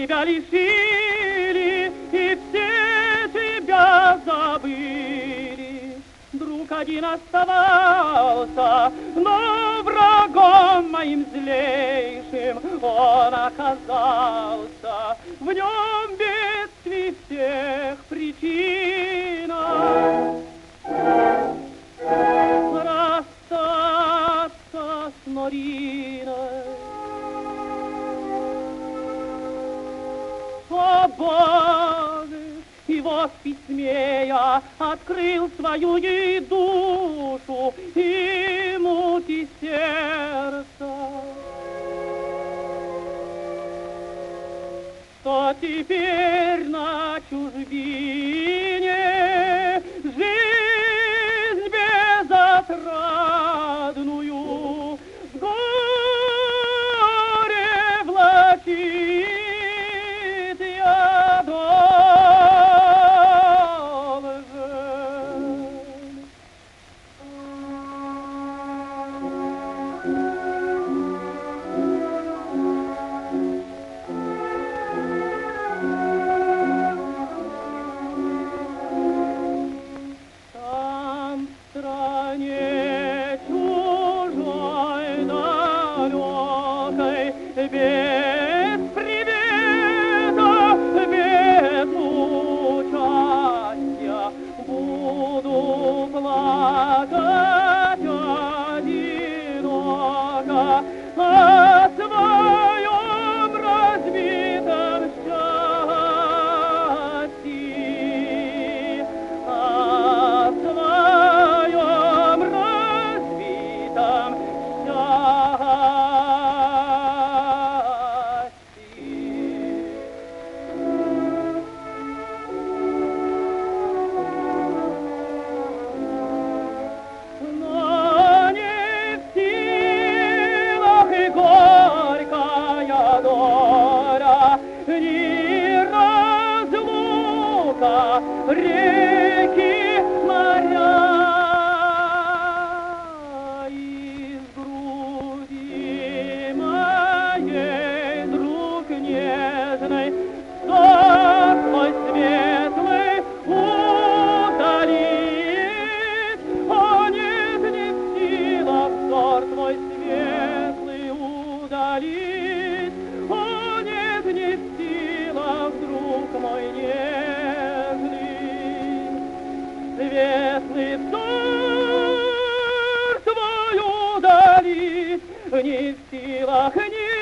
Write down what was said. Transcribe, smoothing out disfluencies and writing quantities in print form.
тебя лишили, и все тебя забыли. Друг один оставался, но врагом моим злейшим он оказался. В нем бедствий всех причина. Расстаться с Нориной. О, Боже! И вот в письме я открыл свою ей душу и муки сердца. Что теперь на чужбине жизнь безотрадную в горе влачит я без привета, без участия буду плакать одиноко о своем разбитом счастье, о своем разбитом счастье. Ни разлука, реки, моря, из груди моей, друг нежный, сон твой светлый удалит. О, нет, не в силах взор твой светлый удалит. О, нет, не в силах, друг мой нежный, светлый взор твой удалить, не в силах, не